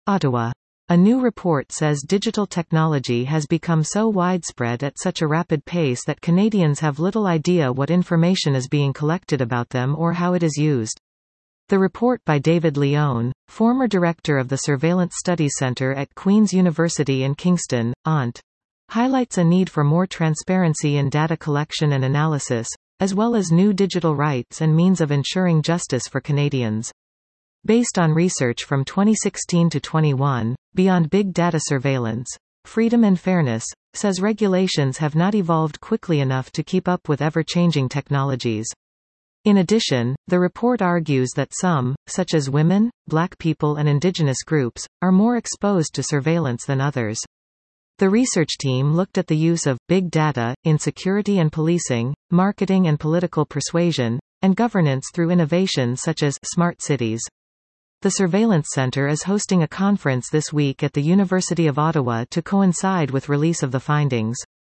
Ottawa. A new report says digital technology has become so widespread at such a rapid pace that Canadians have little idea what information is being collected about them or how it is used. The report by David Leone, former director of the Surveillance Studies Centre at Queen's University in Kingston, ONT, highlights a need for more transparency in data collection and analysis, as well as new digital rights and means of ensuring justice for Canadians. Based on research from 2016 to 21, Beyond Big Data Surveillance, Freedom and Fairness, says regulations have not evolved quickly enough to keep up with ever-changing technologies. In addition, the report argues that some, such as women, Black people and Indigenous groups, are more exposed to surveillance than others. The research team looked at the use of big data in security and policing, marketing and political persuasion, and governance through innovations such as smart cities. The Surveillance Centre is hosting a conference this week at the University of Ottawa to coincide with release of the findings.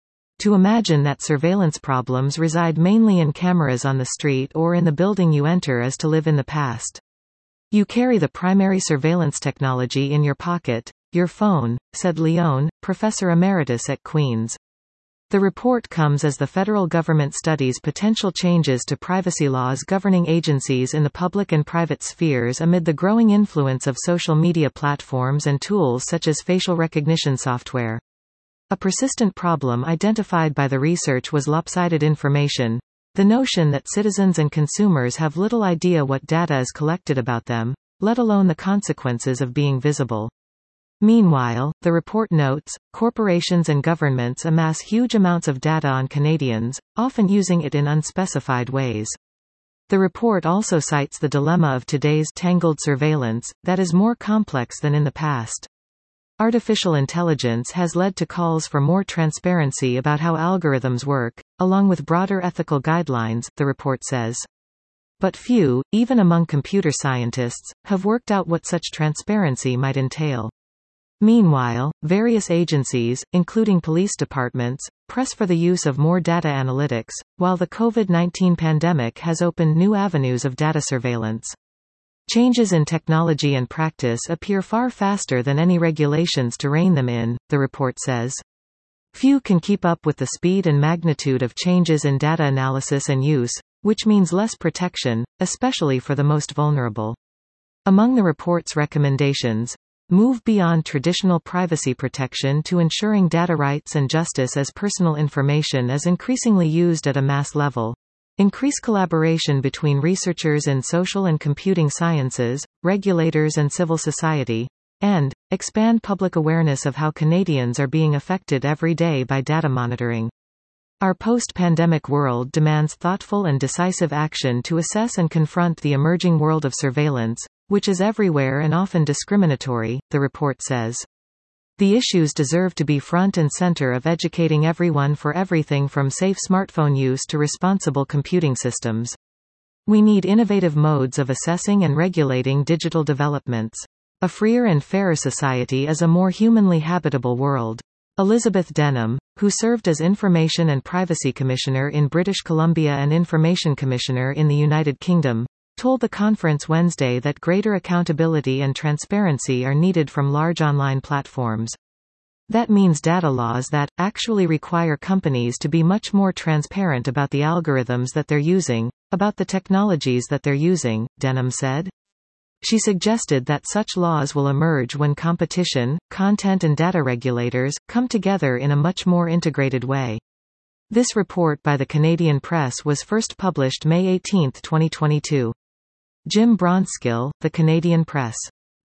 To imagine that surveillance problems reside mainly in cameras on the street or in the building you enter is to live in the past. You carry the primary surveillance technology in your pocket, your phone, said Leone, professor emeritus at Queen's. The report comes as the federal government studies potential changes to privacy laws governing agencies in the public and private spheres amid the growing influence of social media platforms and tools such as facial recognition software. A persistent problem identified by the research was lopsided information, the notion that citizens and consumers have little idea what data is collected about them, let alone the consequences of being visible. Meanwhile, the report notes, corporations and governments amass huge amounts of data on Canadians, often using it in unspecified ways. The report also cites the dilemma of today's tangled surveillance, that is more complex than in the past. Artificial intelligence has led to calls for more transparency about how algorithms work, along with broader ethical guidelines, the report says. But few, even among computer scientists, have worked out what such transparency might entail. Meanwhile, various agencies, including police departments, press for the use of more data analytics, while the COVID-19 pandemic has opened new avenues of data surveillance. Changes in technology and practice appear far faster than any regulations to rein them in, the report says. Few can keep up with the speed and magnitude of changes in data analysis and use, which means less protection, especially for the most vulnerable. Among the report's recommendations, move beyond traditional privacy protection to ensuring data rights and justice as personal information is increasingly used at a mass level. Increase collaboration between researchers in social and computing sciences, regulators and civil society, and expand public awareness of how Canadians are being affected every day by data monitoring. Our post-pandemic world demands thoughtful and decisive action to assess and confront the emerging world of surveillance, which is everywhere and often discriminatory, the report says. The issues deserve to be front and center of educating everyone for everything from safe smartphone use to responsible computing systems. We need innovative modes of assessing and regulating digital developments. A freer and fairer society is a more humanly habitable world. Elizabeth Denham, who served as Information and Privacy Commissioner in British Columbia and Information Commissioner in the United Kingdom, told the conference Wednesday that greater accountability and transparency are needed from large online platforms. That means data laws that actually require companies to be much more transparent about the algorithms that they're using, about the technologies that they're using, Denham said. She suggested that such laws will emerge when competition, content and data regulators come together in a much more integrated way. This report by the Canadian Press was first published May 18, 2022. Jim Bronskill, The Canadian Press.